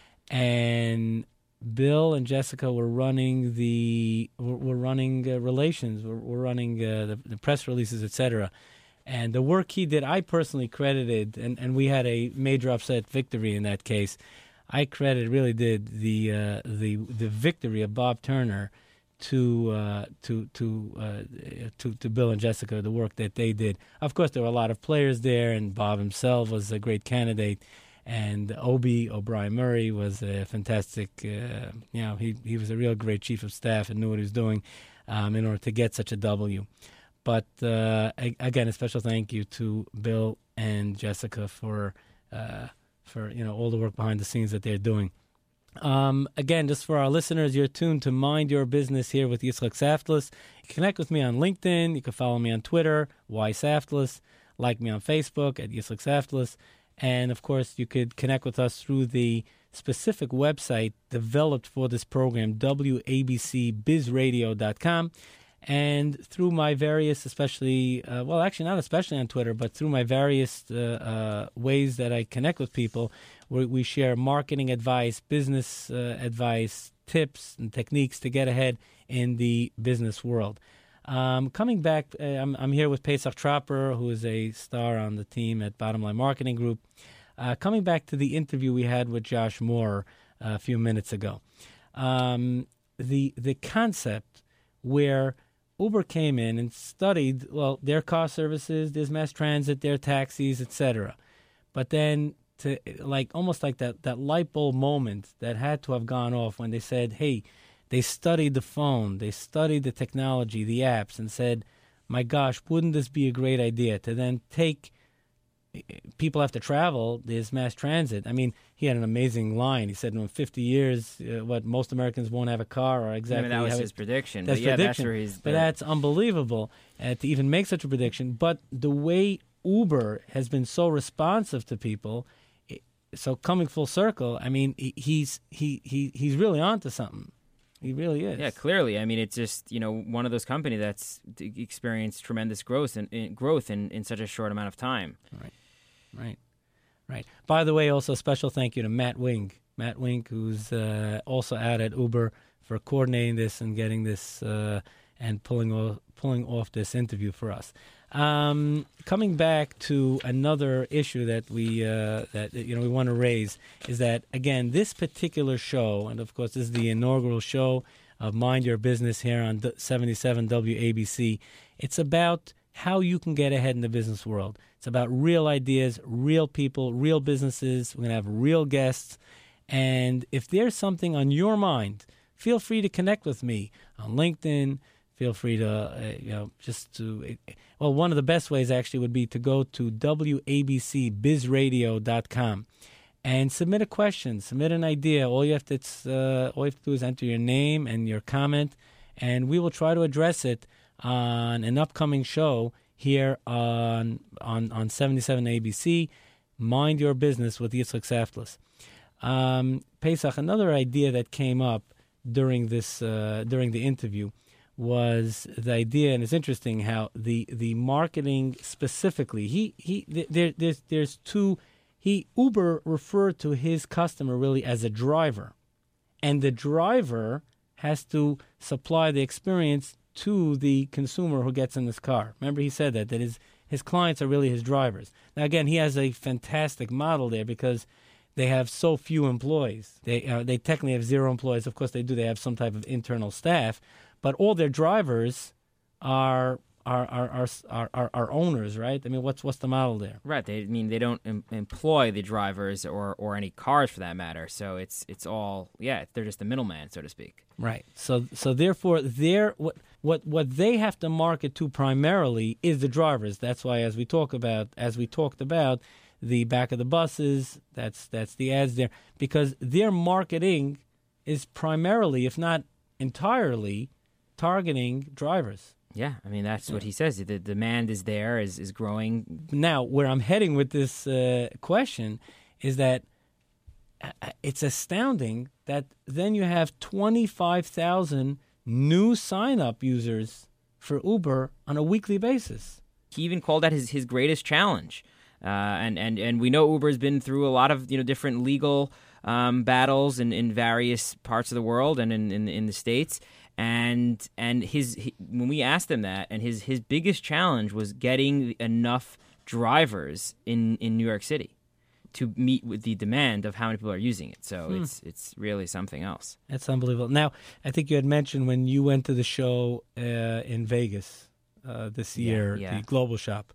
And Bill and Jessica were running the were, were running uh, relations, were, were running uh, the, the press releases, et cetera. And the work he did, I personally credited, and, and we had a major upset victory in that case. I credited, really did the uh, the the victory of Bob Turner to uh, to to, uh, to to Bill and Jessica, the work that they did. Of course, there were a lot of players there, and Bob himself was a great candidate. And Obi, O'Brien Murray, was a fantastic, uh, you know, he, he was a real great chief of staff and knew what he was doing um, in order to get such a W. But, uh, again, a special thank you to Bill and Jessica for, uh, for you know, all the work behind the scenes that they're doing. Um, again, just for our listeners, you're tuned to Mind Your Business here with Yitzchak Saftlis. You can connect with me on LinkedIn. You can follow me on Twitter, Y Saftlis. Like me on Facebook at Yitzchak Saftlis. And, of course, you could connect with us through the specific website developed for this program, W A B C biz radio dot com, and through my various, especially, uh, well, actually not especially on Twitter, but through my various uh, uh, ways that I connect with people, where we share marketing advice, business uh, advice, tips, and techniques to get ahead in the business world. Um, coming back, uh, I'm, I'm here with Pesach Tropper, who is a star on the team at Bottom Line Marketing Group. Uh, coming back to the interview we had with Josh Moore uh, a few minutes ago, um, the the concept where Uber came in and studied, well, their car services, there's mass transit, their taxis, et cetera. But then, to like almost like that that light bulb moment that had to have gone off when they said, hey. They studied the phone, they studied the technology, the apps, and said, my gosh, wouldn't this be a great idea to then take, people have to travel, there's mass transit. I mean, he had an amazing line. He said, in fifty years, uh, what, most Americans won't have a car, or exactly. I mean, that was his it, prediction. That's but yeah, prediction. That's where he's but that's unbelievable uh, to even make such a prediction. But the way Uber has been so responsive to people, so coming full circle, I mean, he's he he he's really onto something. He really is. Yeah, clearly. I mean, it's just, you know, one of those companies that's experienced tremendous growth in, in growth in, in such a short amount of time. Right, right, right. By the way, also a special thank you to Matt Wink. Matt Wink, who's uh, also out at Uber, for coordinating this and getting this uh, and pulling off, pulling off this interview for us. Um, coming back to another issue that we uh, that you know we want to raise is that, again, this particular show, and of course this is the inaugural show of Mind Your Business here on seventy-seven W A B C. It's about how you can get ahead in the business world. It's about real ideas, real people, real businesses. We're going to have real guests, and if there's something on your mind, feel free to connect with me on LinkedIn. Feel free to, uh, you know, just to, well, one of the best ways actually would be to go to W A B C biz radio dot com and submit a question, submit an idea. All you have to, it's, uh, all you have to do is enter your name and your comment, and we will try to address it on an upcoming show here on on, on seventy-seven A B C, Mind Your Business with Yitzchak Saftlis. Um, Pesach, another idea that came up during this uh, during the interview was the idea, and it's interesting how the the marketing specifically, he he there there's there's two he Uber referred to his customer really as a driver, and the driver has to supply the experience to the consumer who gets in this car. Remember, he said that that his his clients are really his drivers. Now again, he has a fantastic model there because they have so few employees. They uh, they technically have zero employees. Of course, they do. They have some type of internal staff. But all their drivers are are are are are, are owners, right? I mean, what's what's the model there? Right. They I mean they don't em- employ the drivers or, or any cars for that matter. So it's it's all yeah. They're just the middleman, so to speak. Right. So so therefore, their what what what they have to market to primarily is the drivers. That's why, as we talk about as we talked about the back of the buses, that's that's the ads there, because their marketing is primarily, if not entirely, targeting drivers. Yeah, I mean, that's what he says. The demand is there, is, is growing. Now, where I'm heading with this uh, question is that uh, it's astounding that then you have twenty-five thousand new sign-up users for Uber on a weekly basis. He even called that his, his greatest challenge. Uh, and, and, and we know Uber's been through a lot of, you know, different legal um, battles in, in various parts of the world and in, in, in the States. And and his he, when we asked him that, and his, his biggest challenge was getting enough drivers in, in New York City to meet with the demand of how many people are using it. So hmm. it's it's really something else. That's unbelievable. Now, I think you had mentioned when you went to the show uh, in Vegas uh, this year, yeah, yeah. the Global Shop.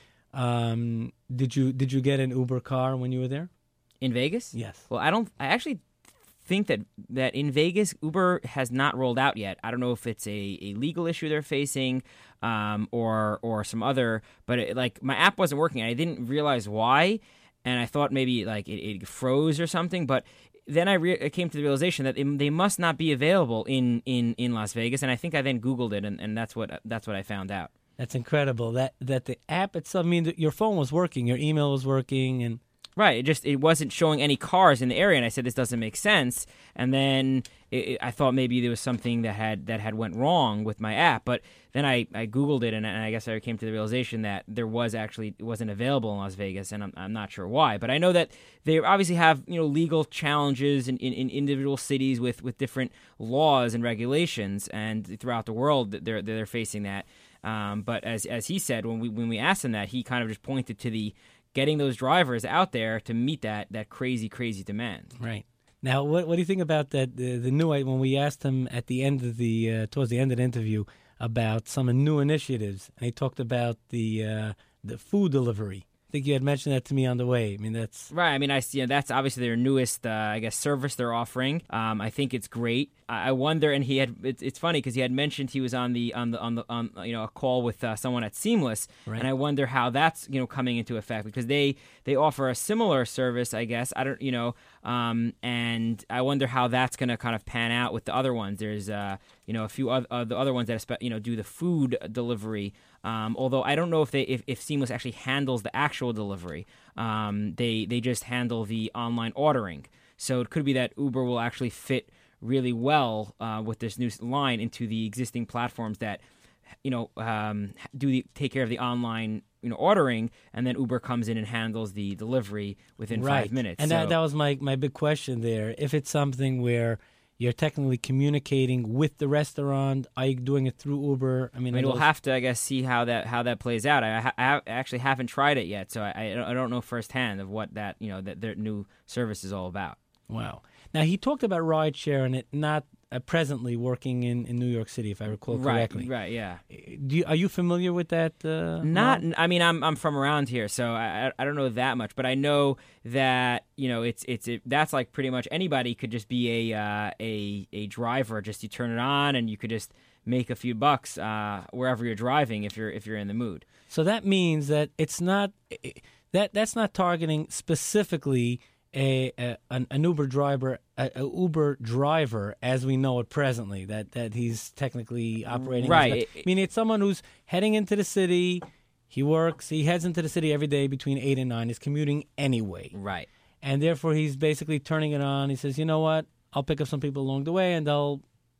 Um, did you did you get an Uber car when you were there? In Vegas? Yes. Well, I don't. I actually think that, that in Vegas, Uber has not rolled out yet. I don't know if it's a, a legal issue they're facing um, or or some other, but it, like my app wasn't working. I didn't realize why, and I thought maybe like it, it froze or something. But then I, re- I came to the realization that it, they must not be available in, in, in Las Vegas, and I think I then Googled it, and, and that's what that's what I found out. That's incredible. That that the app itself. I mean, your phone was working, your email was working, and. Right, it just it wasn't showing any cars in the area, and I said this doesn't make sense. And then it, it, I thought maybe there was something that had that had went wrong with my app. But then I, I Googled it, and, and I guess I came to the realization that there was actually it wasn't available in Las Vegas, and I'm I'm not sure why. But I know that they obviously have you know legal challenges in, in, in individual cities with, with different laws and regulations, and throughout the world they're they're facing that. Um, but as as he said when we when we asked him that, he kind of just pointed to the getting those drivers out there to meet that that crazy, crazy demand. Right. Now, what what do you think about that? The, the new when we asked him at the end of the uh, towards the end of the interview about some new initiatives, and he talked about the uh, the food delivery. I think you had mentioned that to me on the way. I mean, that's right. I mean, I see. You know, that's obviously their newest, uh, I guess, service they're offering. Um, I think it's great. I, I wonder, and he had. It's, it's funny because he had mentioned he was on the on the on the on you know a call with uh, someone at Seamless, right. And I wonder how that's you know coming into effect because they they offer a similar service, I guess. I don't, you know, um, and I wonder how that's going to kind of pan out with the other ones. There's uh, you know a few other uh, the other ones that you know do the food delivery. Um, although I don't know if they if, if Seamless actually handles the actual delivery, um, they they just handle the online ordering. So it could be that Uber will actually fit really well uh, with this new line into the existing platforms that you know um, do the, take care of the online you know ordering, and then Uber comes in and handles the delivery within right. five minutes. And so, that that was my my big question there. If it's something where you're technically communicating with the restaurant, are you doing it through Uber? I mean, I mean, those... we'll have to, I guess, see how that how that plays out. I, ha- I actually haven't tried it yet, so I, I don't know firsthand of what that you know that their new service is all about. Wow. Now he talked about rideshare and it not uh, presently working in, in New York City, if I recall correctly. Right. Right. Yeah. Do you, are you familiar with that? Uh, Not. model? I mean, I'm I'm from around here, so I I don't know that much, but I know that you know it's it's it, that's like pretty much anybody could just be a uh, a a driver. Just you turn it on and you could just make a few bucks uh, wherever you're driving if you're if you're in the mood. So that means that it's not that that's not targeting specifically a, a an, an Uber driver a, a Uber driver as we know it presently. That that he's technically operating right. I mean, it's someone who's heading into the city. He works. He heads into the city every day between eight and nine. He's commuting anyway. Right. And therefore, he's basically turning it on. He says, "You know what? I'll pick up some people along the way, and they'll."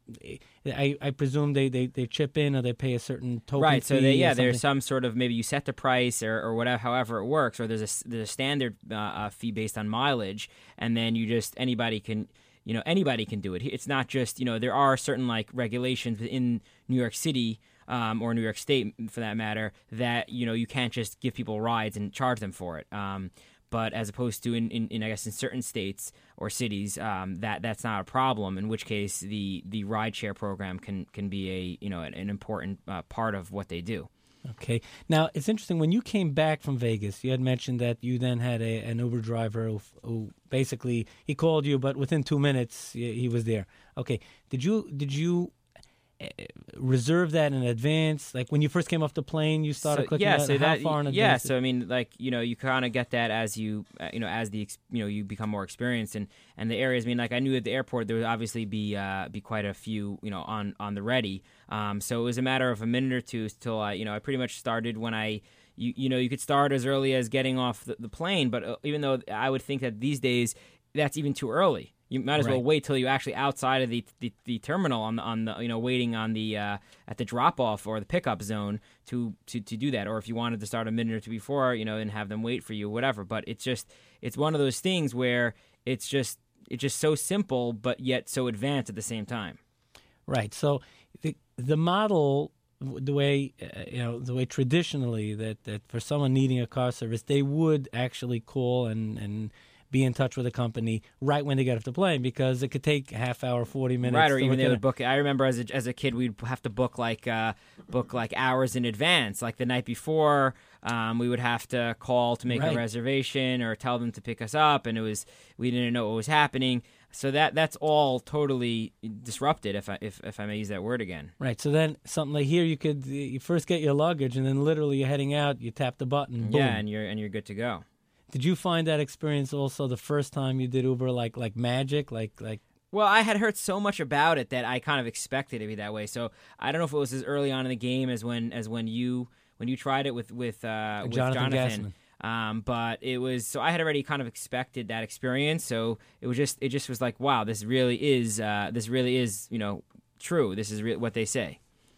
I, I presume they, they, they chip in or they pay a certain token right. fee. So they, yeah, or there's some sort of maybe you set the price or, or whatever, however it works, or there's a there's a standard uh, uh, fee based on mileage, and then you just anybody can you know anybody can do it. It's not just you know there are certain like regulations in New York City. Um, or New York State, for that matter, that you know you can't just give people rides and charge them for it. Um, but as opposed to in, in, in I guess in certain states or cities, um, that that's not a problem. In which case, the the rideshare program can can be a you know an, an important uh, part of what they do. Okay. Now it's interesting when you came back from Vegas. You had mentioned that you then had a, an Uber driver who, who basically he called you, but within two minutes he, he was there. Okay. Did you did you? reserve that in advance? Like when you first came off the plane, you started so, clicking yeah, that? So How that, far in yeah, advance? so I mean, like, you know, you kind of get that as you, uh, you know, as the, ex- you know, you become more experienced and, and the areas. I mean, like I knew at the airport there would obviously be uh, be quite a few, you know, on on the ready. Um, so it was a matter of a minute or two till I, you know, I pretty much started when I. You you know, you could start as early as getting off the, the plane, but uh, even though I would think that these days that's even too early. You might as Right. well wait till you're actually outside of the, the, the terminal on the on the you know waiting on the uh, at the drop off or the pickup zone to, to, to do that. Or if you wanted to start a minute or two before, you know, and have them wait for you, whatever. But it's just it's one of those things where it's just it's just so simple, but yet so advanced at the same time. Right. So the the model, the way uh, you know, the way traditionally that, that for someone needing a car service, they would actually call and, and be in touch with a company right when they get off the plane because it could take a half hour, forty minutes. Right, or to even look they at would it. book. I remember as a as a kid, we'd have to book like uh, book like hours in advance, like the night before. Um, we would have to call to make Right. a reservation or tell them to pick us up, and it was we didn't know what was happening. So that that's all totally disrupted, if I if, if I may use that word again. Right. So then something like here, you could you first get your luggage, and then literally you're heading out. You tap the button. Boom. Yeah, and you're and you're good to go. Did you find that experience also the first time you did Uber like like magic, like like? Well, I had heard so much about it that I kind of expected it to be that way. So I don't know if it was as early on in the game as when as when you when you tried it with with uh, with Jonathan Jonathan. Um, but it was so I had already kind of expected that experience. So it was just it just was like, wow, this really is uh, this really is you know true. This is re- what they say.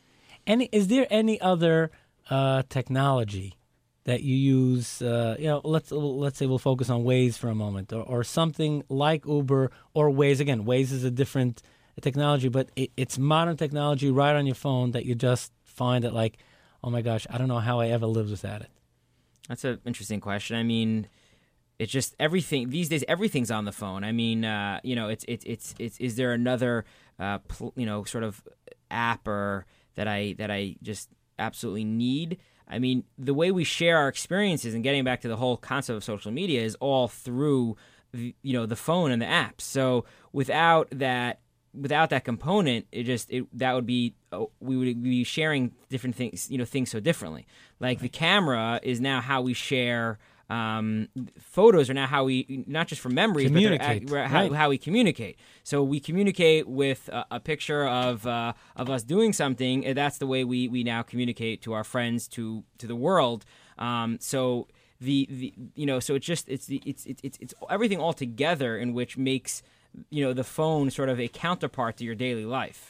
Any is there any other uh, technology that you use? Uh, you know, let's let's say we'll focus on Waze for a moment, or, or something like Uber or Waze. Again, Waze is a different technology, but it, it's modern technology right on your phone that you just find it like, oh my gosh, I don't know how I ever lived without it. That's an interesting question. I mean, it's just everything these days. Everything's on the phone. I mean, uh, you know, it's it's it's it's. Is there another, uh, pl- you know, sort of app or that I that I just absolutely need? I mean, the way we share our experiences and getting back to the whole concept of social media is all through, the, you know, the phone and the apps. So without that. Without that component, it just it, that would be oh, we would be sharing different things, you know, things so differently. Like the camera is now how we share um, photos, are now how we not just for memories, Communicate, but they're, how, right. how we communicate. So we communicate with a, a picture of uh, of us doing something. And that's the way we, we now communicate to our friends, to to the world. Um, so the, the you know, so it's just it's the it's it's it's, it's everything all together in which makes. You know, the phone sort of a counterpart to your daily life.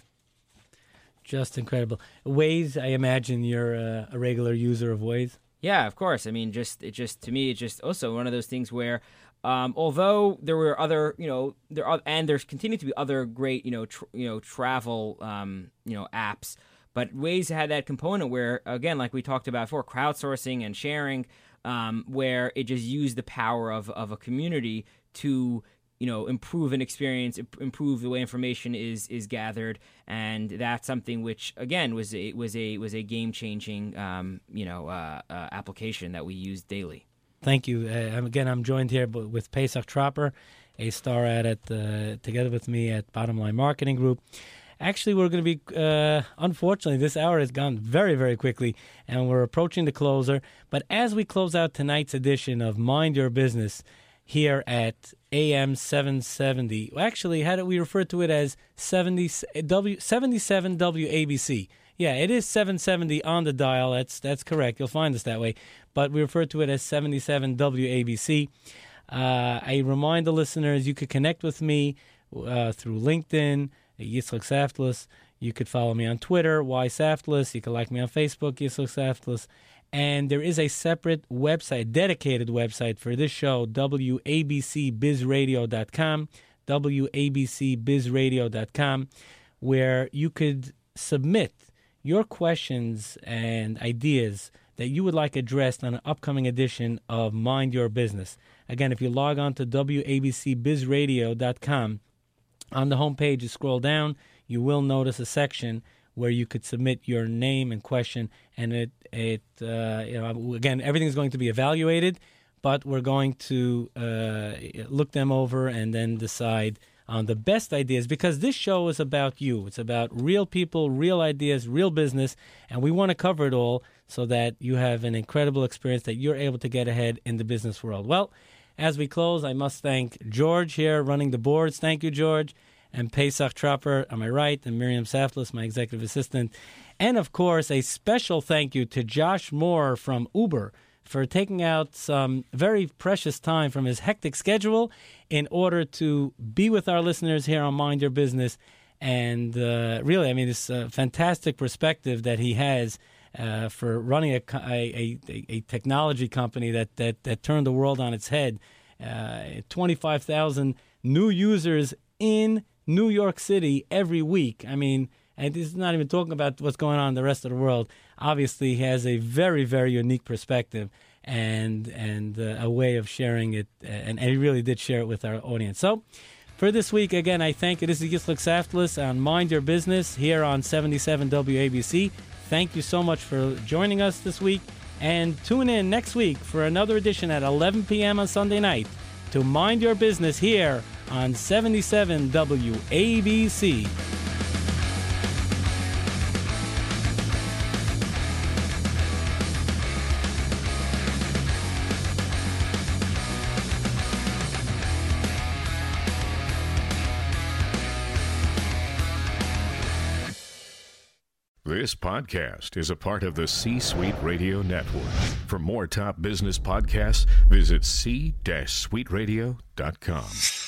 Just incredible. Waze, I imagine you're uh, a regular user of Waze. Yeah, of course. I mean, just it just to me, it's just also one of those things where, um, although there were other, you know, there are and there's continue to be other great, you know, tr- you know, travel, um, you know, apps, but Waze had that component where, again, like we talked about before, crowdsourcing and sharing, um, where it just used the power of of a community to. You know, improve an experience, improve the way information is is gathered, and that's something which, again, was a, was a was a game changing, um, you know, uh, uh, application that we use daily. Thank you. Uh, again, I'm joined here with Pesach Tropper, a star at it, uh, together with me at Bottom Line Marketing Group. Actually, we're going to be, uh, unfortunately, this hour has gone very, very quickly, and we're approaching the closer. But as we close out tonight's edition of Mind Your Business, here at A M seven seventy. Actually, how do we refer to it as seventy, W, seventy-seven W A B C? Yeah, it is seven seventy on the dial. That's that's correct. You'll find us that way. But we refer to it as seventy-seven W A B C. Uh, I remind the listeners you could connect with me uh, through LinkedIn, Yitzchak Saftlis. You could follow me on Twitter, Y Saftlis. You could like me on Facebook, Yitzchak Saftlis. And there is a separate website, dedicated website for this show, W A B C biz radio dot com, W A B C biz radio dot com, where you could submit your questions and ideas that you would like addressed on an upcoming edition of Mind Your Business. Again, if you log on to W A B C biz radio dot com, on the homepage, you scroll down, you will notice a section where you could submit your name and question, and it, it uh, you know, again, everything's going to be evaluated, but we're going to uh, look them over and then decide on the best ideas, because this show is about you. It's about real people, real ideas, real business, and we want to cover it all so that you have an incredible experience, that you're able to get ahead in the business world. Well, as we close, I must thank George here running the boards. Thank you, George. And Pesach Tropper on my right, and Miriam Saflis, my executive assistant. And, of course, a special thank you to Josh Moore from Uber for taking out some very precious time from his hectic schedule in order to be with our listeners here on Mind Your Business. And uh, really, I mean, this uh, fantastic perspective that he has uh, for running a, a, a, a technology company that, that, that turned the world on its head. Uh, twenty-five thousand new users in New York City every week. I mean, and this is not even talking about what's going on in the rest of the world. Obviously, he has a very, very unique perspective and and uh, a way of sharing it, and, and he really did share it with our audience. So, for this week, again, I thank you. This is Yitzhak Saflis on Mind Your Business here on seventy-seven W A B C. Thank you so much for joining us this week, and tune in next week for another edition at eleven p.m. on Sunday night to Mind Your Business here on seventy-seven W A B C. This podcast is a part of the C-Suite Radio Network. For more top business podcasts, visit c suite radio dot com.